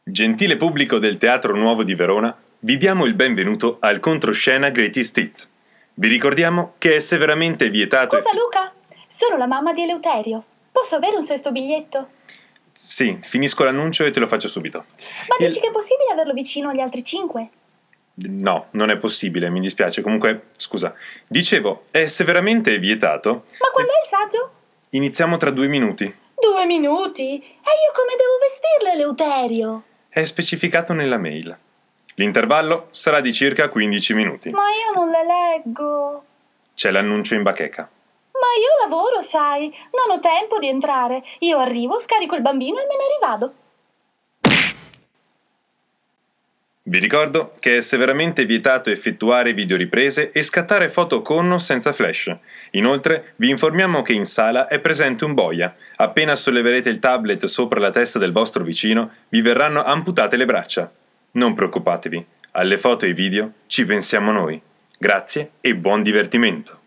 Gentile pubblico del Teatro Nuovo di Verona, vi diamo il benvenuto al controscena Greatest Hits. Vi ricordiamo che è severamente vietato... Scusa Luca, sono la mamma di Eleuterio. Posso avere un sesto biglietto? Sì, finisco l'annuncio e te lo faccio subito. Ma dici che è possibile averlo vicino agli altri 5? No, non è possibile, mi dispiace. Comunque, scusa. Dicevo, è severamente vietato... Ma quando è il saggio? Iniziamo tra 2 minuti. 2 minuti? E io come devo vestirlo, Eleuterio? È specificato nella mail. L'intervallo sarà di circa 15 minuti. Ma io non le leggo. C'è l'annuncio in bacheca. Ma io lavoro, sai. Non ho tempo di entrare. Io arrivo, scarico il bambino e me ne rivado. Vi ricordo che è severamente vietato effettuare videoriprese e scattare foto con o senza flash. Inoltre, vi informiamo che in sala è presente un boia. Appena solleverete il tablet sopra la testa del vostro vicino, vi verranno amputate le braccia. Non preoccupatevi, alle foto e ai video ci pensiamo noi. Grazie e buon divertimento!